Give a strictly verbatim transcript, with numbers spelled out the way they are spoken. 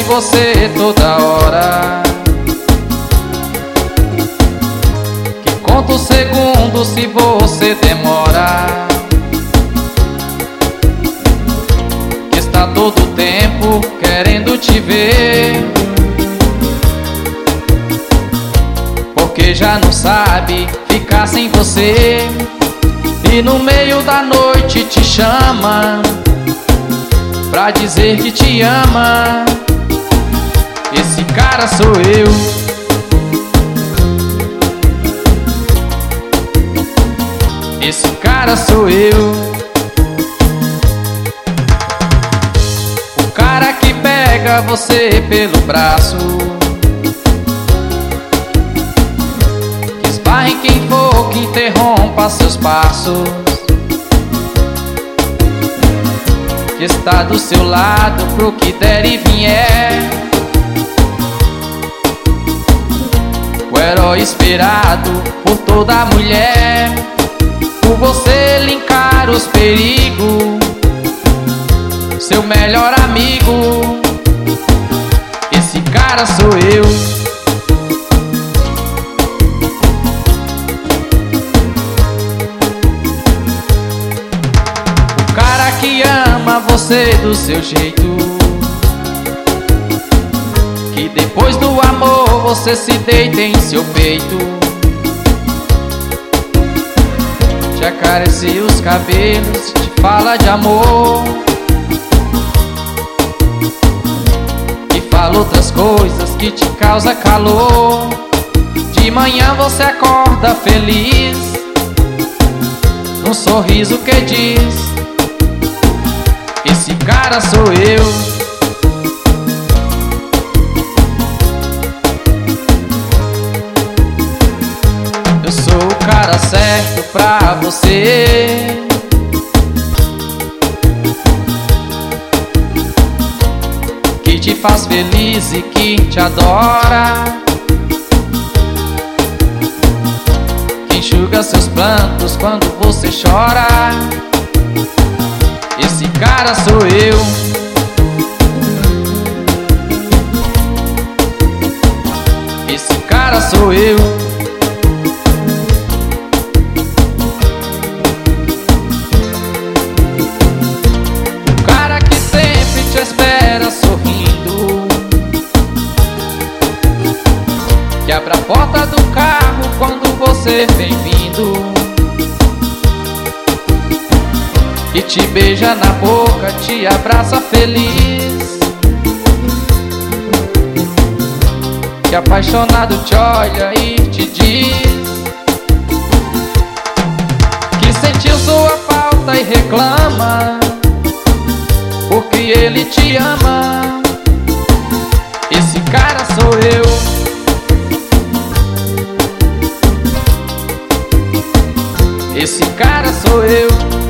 em você toda hora, que conta os segundos se você demora, que está todo o tempo querendo te ver, porque já não sabe ficar sem você, e no meio da noite te chama pra dizer que te ama. Esse cara sou eu. Esse cara sou eu. O cara que pega você pelo braço, que esbarra em quem for, que interrompa seus passos, que está do seu lado pro que der e vier, o herói esperado por toda mulher, por você linkar os perigos, seu melhor amigo. Esse cara sou eu. O cara que ama você do seu jeito, que depois do amor você se deita em seu peito, te acaricia os cabelos, te fala de amor, e fala outras coisas que te causa calor. De manhã você acorda feliz, num sorriso que diz: esse cara sou eu. Eu sou o cara certo pra você, que te faz feliz e que te adora, que enxuga seus prantos quando você chora. Esse cara sou eu. Esse cara sou eu. O cara que sempre te espera sorrindo, que abre a porta do carro quando você vem vindo, que te beija na boca, te abraça feliz, que apaixonado te olha e te diz que sentiu sua falta e reclama, porque ele te ama. Esse cara sou eu. Esse cara sou eu.